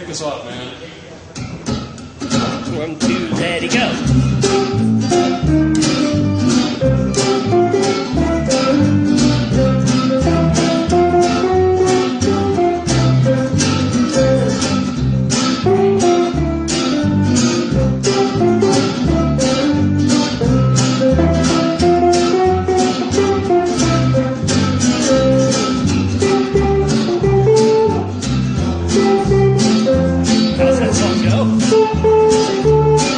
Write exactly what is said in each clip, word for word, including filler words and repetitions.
Pick us up, man. One, two, ready, go. How's that song go?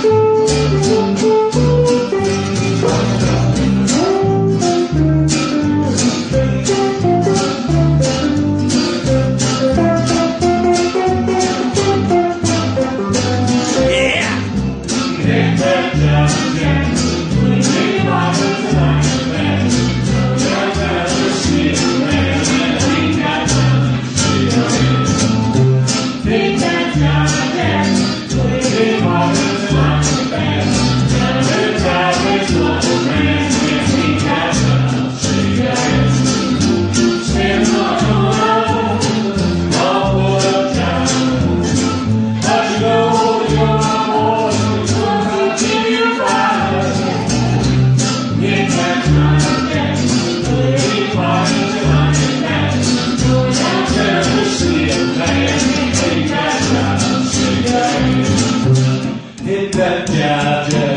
Hit that jive, jive.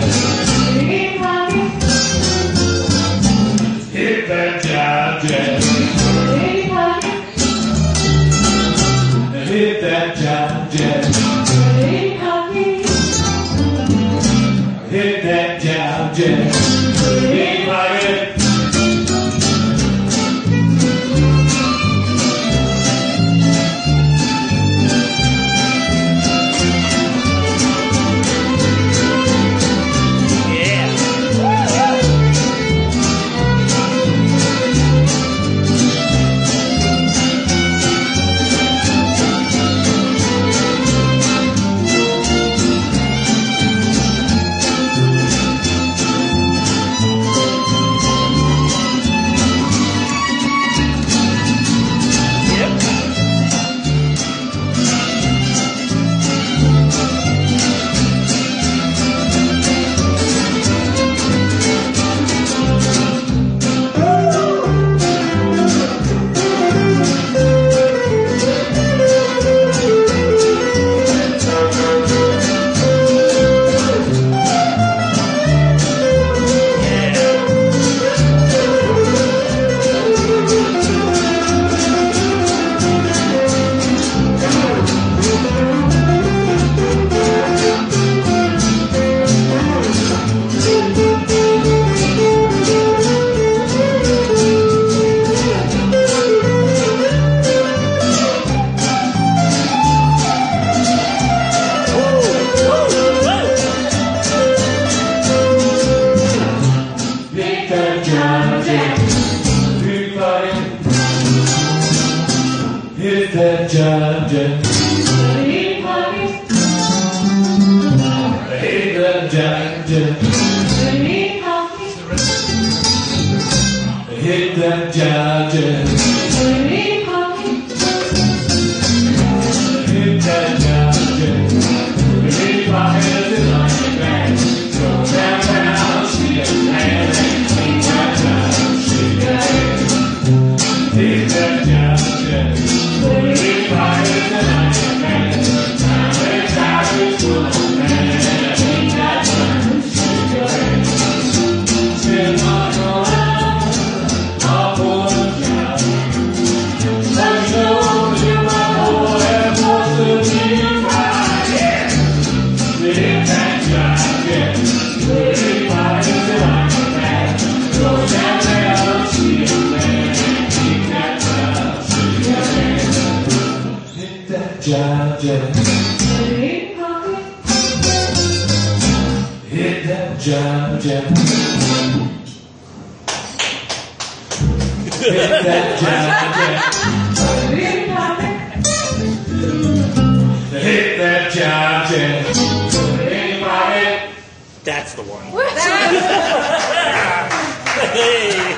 Hit that jive, jive. Hit that jive, jive. Hit that jive, jive. Big pocket. Hit that jive, jive. Hit that jive, jive. Hit that jive, jive. Hit that jive, jive. Hit my head in my back. Go downtown, see a man and clean that jive, shake that head. Hit that jive, jive. Hit my head in my back. Now it's time to go, man, and clean that jive, shake that head. Spin my around, my boy, jive. Let me know you my boy, and wants to be right, yeah. Hit that jive, yeah. Hit my head in my back. Go downtown, see a man, and clean that jive, shake that head. Hit that jive, jive. Hit that jive, jive. Hit that jive, jive. Hit that jive, jive. Anybody? That's the one. That's Hey.